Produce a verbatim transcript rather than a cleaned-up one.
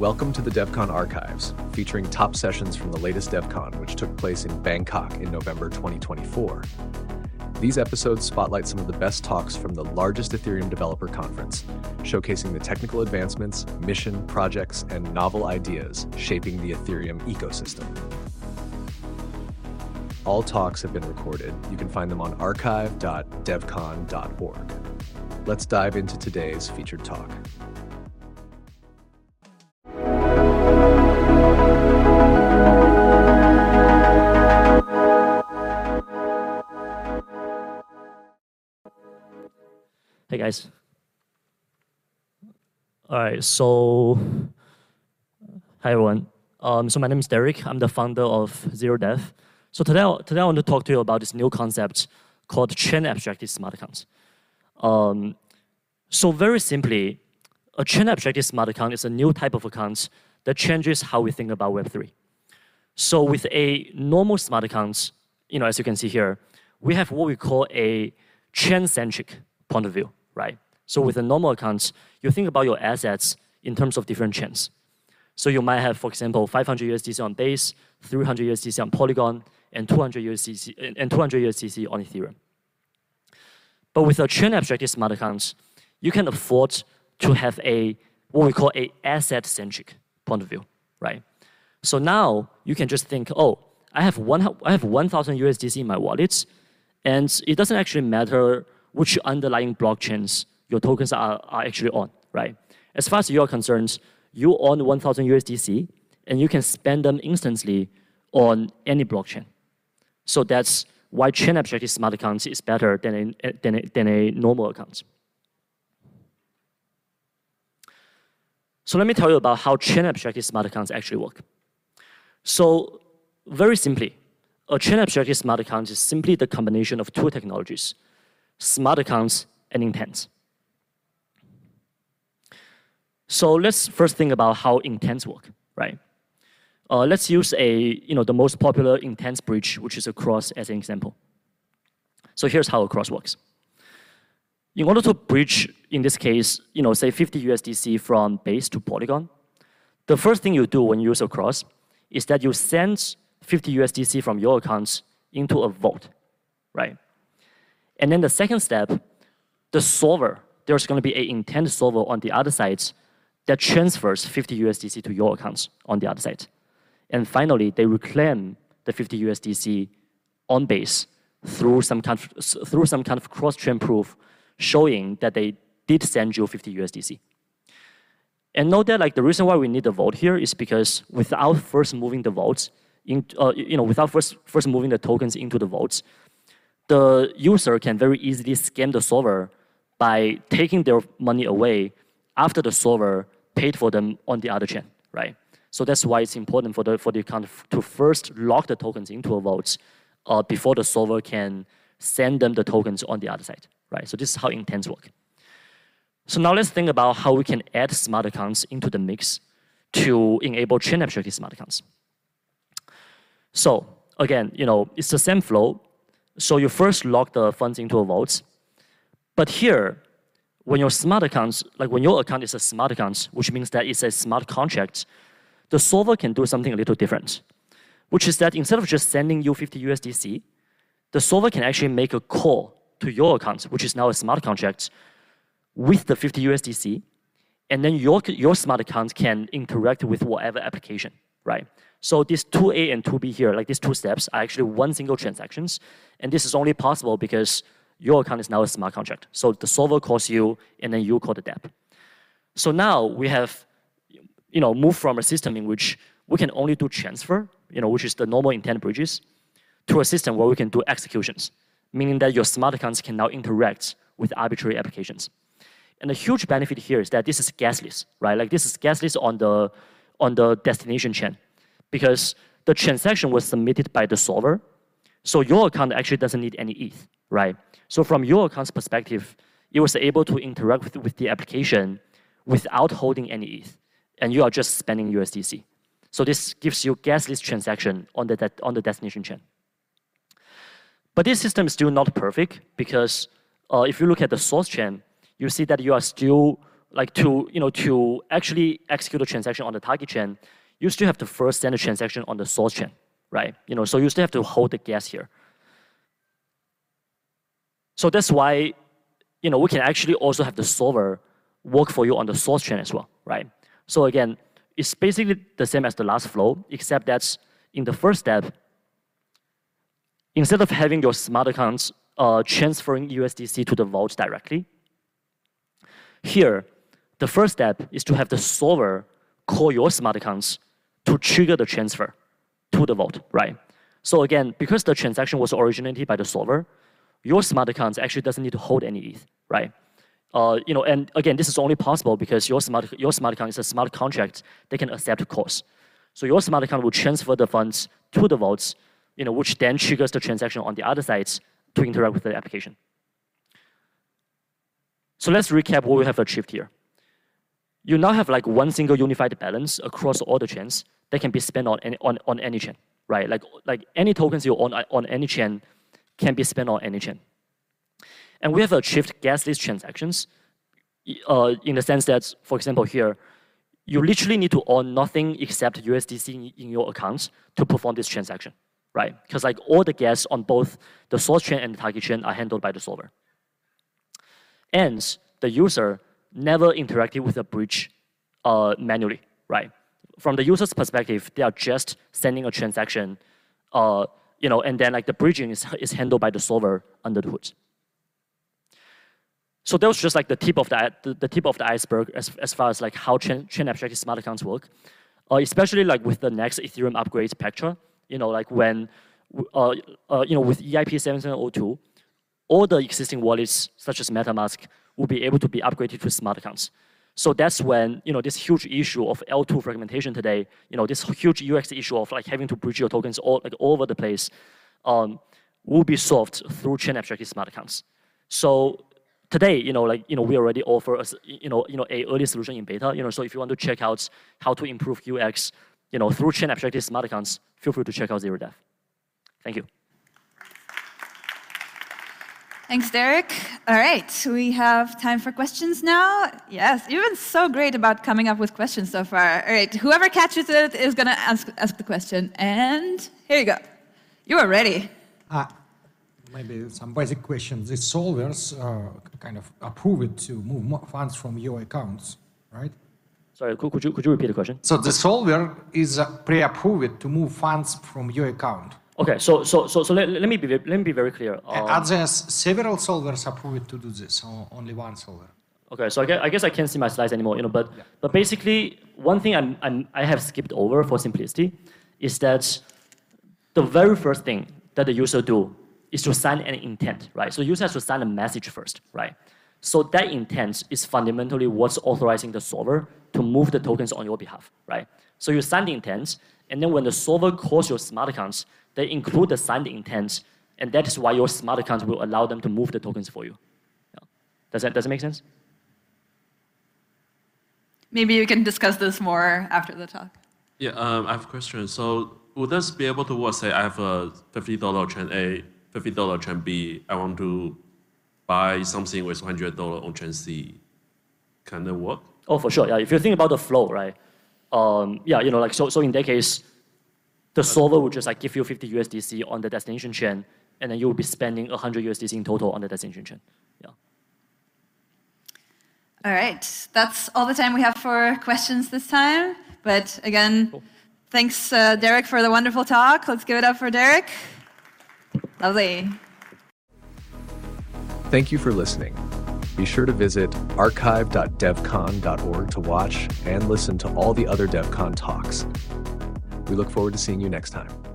Welcome to the DevCon Archives, featuring top sessions from the latest DevCon, which took place in Bangkok in November twenty twenty-four. These episodes spotlight some of the best talks from the largest Ethereum developer conference, showcasing the technical advancements, mission, projects, and novel ideas shaping the Ethereum ecosystem. All talks have been recorded. You can find them on archive dot devcon dot org. Let's dive into today's featured talk. Hey guys. All right, so hi everyone. Um, so my name is Derek. I'm the founder of ZeroDev. So today, today I want to talk to you about this new concept called chain abstracted smart account. Um, so very simply, a chain abstracted smart account is a new type of account that changes how we think about Web three. So with a normal smart account, you know, as you can see here, we have what we call a chain-centric point of view, right? So with a normal account, you think about your assets in terms of different chains. So you might have, for example, five hundred U S D C on Base, three hundred U S D C on Polygon, and two hundred U S D C and two hundred U S D C on Ethereum. But with a chain abstracted smart account, you can afford to have a what we call a asset-centric point of view, right? So now you can just think, oh, I have one I have one thousand U S D C in my wallet, and it doesn't actually matter which underlying blockchains your tokens are, are actually on, right? As far as you are concerned, you own one thousand U S D C, and you can spend them instantly on any blockchain. So that's why chain abstracted smart accounts is better than a, than a, than a normal account. So let me tell you about how chain abstracted smart accounts actually work. So very simply, a chain abstracted smart account is simply the combination of two technologies: smart accounts and intents. So let's first think about how intents work, right? Uh, let's use a, you know, the most popular intents bridge, which is a cross, as an example. So here's how a cross works. In order to bridge, in this case, you know, say fifty U S D C from Base to Polygon, the first thing you do when you use a cross is that you send fifty U S D C from your accounts into a vault, right? And then the second step, the solver, there's going to be an intent solver on the other side that transfers fifty U S D C to your accounts on the other side. And finally, they reclaim the fifty U S D C on Base through some kind of, through some kind of cross-chain proof showing that they did send you fifty U S D C. And note that, like, the reason why we need the vault here is because without first moving the vaults, in, uh, you know, without first first moving the tokens into the vaults, the user can very easily scam the solver by taking their money away after the solver paid for them on the other chain, right? So that's why it's important for the for the account to first lock the tokens into a vault uh, before the solver can send them the tokens on the other side, right? So this is how intents work. So now let's think about how we can add smart accounts into the mix to enable chain abstracted smart accounts. So again, you know, it's the same flow. So you first lock the funds into a vault. But here, when your smart accounts, like when your account is a smart account, which means that it's a smart contract, the solver can do something a little different, which is that instead of just sending you fifty U S D C, the solver can actually make a call to your account, which is now a smart contract, with the fifty U S D C, and then your, your smart account can interact with whatever application, right? So these two A and two B here, like these two steps, are actually one single transactions, and this is only possible because your account is now a smart contract. So the solver calls you, and then you call the dApp. So now we have, you know, moved from a system in which we can only do transfer, you know, which is the normal intent bridges, to a system where we can do executions, meaning that your smart accounts can now interact with arbitrary applications. And the huge benefit here is that this is gasless, right? Like this is gasless on the on the destination chain, because the transaction was submitted by the solver, so your account actually doesn't need any E T H, right? So from your account's perspective, it was able to interact with, with the application without holding any E T H, and you are just spending U S D C. So this gives you gasless transaction on the, on the destination chain. But this system is still not perfect because uh, if you look at the source chain, you see that you are still like to, you know, to actually execute a transaction on the target chain, you still have to first send a transaction on the source chain, right? You know, so you still have to hold the gas here. So that's why, you know, we can actually also have the solver work for you on the source chain as well, right? So again, it's basically the same as the last flow, except that in the first step, instead of having your smart accounts uh, transferring U S D C to the vault directly, here, the first step is to have the solver call your smart accounts to trigger the transfer to the vault, right? So again, because the transaction was originated by the solver, your smart accounts actually doesn't need to hold any E T H, right? Uh, you know, and again, this is only possible because your smart, your smart account is a smart contract that can accept calls. So your smart account will transfer the funds to the vaults, you know, which then triggers the transaction on the other sides to interact with the application. So let's recap what we have achieved here. You now have like one single unified balance across all the chains that can be spent on any, on, on any chain, right? Like, like any tokens you own on any chain can be spent on any chain. And we have achieved gasless transactions uh, in the sense that, for example, here, you literally need to own nothing except U S D C in, in your accounts to perform this transaction, right? Because like all the gas on both the source chain and the target chain are handled by the solver. And the user never interacted with the bridge uh, manually, right? From the user's perspective, they are just sending a transaction, uh, you know, and then like the bridging is, is handled by the solver under the hood. So that was just like the tip of the, the, the tip of the iceberg as, as far as like how chain, chain abstracted smart accounts work, uh, especially like with the next Ethereum upgrade Spectra, you know, like when, uh, uh, you know, with E I P seven seven zero two, all the existing wallets, such as MetaMask, will be able to be upgraded to smart accounts. So that's when, you know, this huge issue of L two fragmentation today, you know, this huge U X issue of like having to bridge your tokens all, like, all over the place, um, will be solved through chain abstracted smart accounts. So today, you know, like, you know, we already offer a, you know, you know, a early solution in beta, you know, so if you want to check out how to improve U X, you know, through chain abstracted smart accounts, feel free to check out ZeroDev. Thank you. Thanks, Derek. All right, we have time for questions now. Yes, you've been so great about coming up with questions so far. All right, whoever catches it is going to ask, ask the question. And here you go. You are ready. Ah, maybe some basic questions. The solvers uh, kind of approve it to move funds from your accounts, right? Sorry, could, could, you, could you repeat the question? So the solver is uh, pre-approved to move funds from your account. Okay, so so so so let, let me be let me be very clear. Um, Are there several solvers approved to do this, or only one solver? Okay, so I guess, I guess I can't see my slides anymore, you know. But yeah. but basically, one thing I'm, I'm I have skipped over for simplicity is that the very first thing that the user do is to sign an intent, right? So the user has to sign a message first, right? So that intent is fundamentally what's authorizing the solver to move the tokens on your behalf, right? So you sign the intent, and then when the solver calls your smart accounts, they include the signed intent, and that is why your smart account will allow them to move the tokens for you. Yeah. Does that, does that make sense? Maybe you can discuss this more after the talk. Yeah, um, I have a question. So would this be able to work? Say I have a fifty dollar chain A, fifty dollar chain B. I want to buy something with one hundred dollars on chain C. Can it work? Oh, for sure. Yeah. If you think about the flow, right? Um, yeah, you know, like so. So in that case, the solver would just like give you fifty U S D C on the destination chain, and then you will be spending one hundred U S D C in total on the destination chain. Yeah. All right, that's all the time we have for questions this time. But again, cool. Thanks, uh, Derek, for the wonderful talk. Let's give it up for Derek. Lovely. Thank you for listening. Be sure to visit archive dot devcon dot org to watch and listen to all the other DevCon talks. We look forward to seeing you next time.